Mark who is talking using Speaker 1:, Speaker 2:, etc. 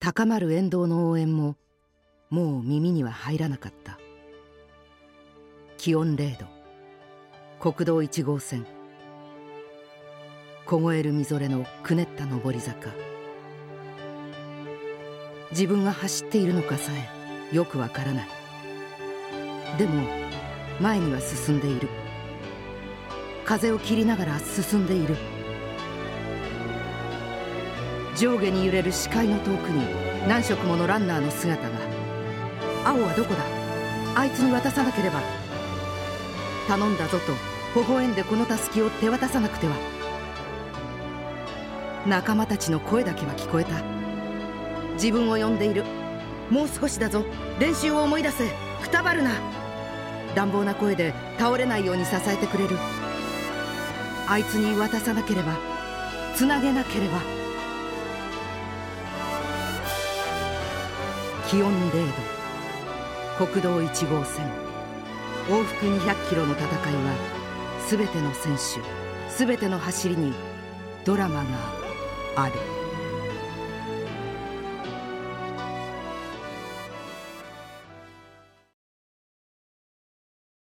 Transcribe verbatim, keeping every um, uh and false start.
Speaker 1: 高まる沿道の応援ももう耳には入らなかった。気温れいど、国道いち号線、凍えるみぞれのくねった上り坂。自分が走っているのかさえよくわからない。でも前には進んでいる。風を切りながら進んでいる。上下に揺れる視界の遠くに何色ものランナーの姿が。青はどこだ。あいつに渡さなければ。頼んだぞと微笑んでこのたすきを手渡さなくては。仲間たちの声だけは聞こえた。自分を呼んでいる。もう少しだぞ、練習を思い出せ、くたばるな。乱暴な声で倒れないように支えてくれる。あいつに渡さなければ、つなげなければ。気温れいど、国道いち号線、往復にひゃくキロの戦いはすべての選手、すべての走りにドラマがある。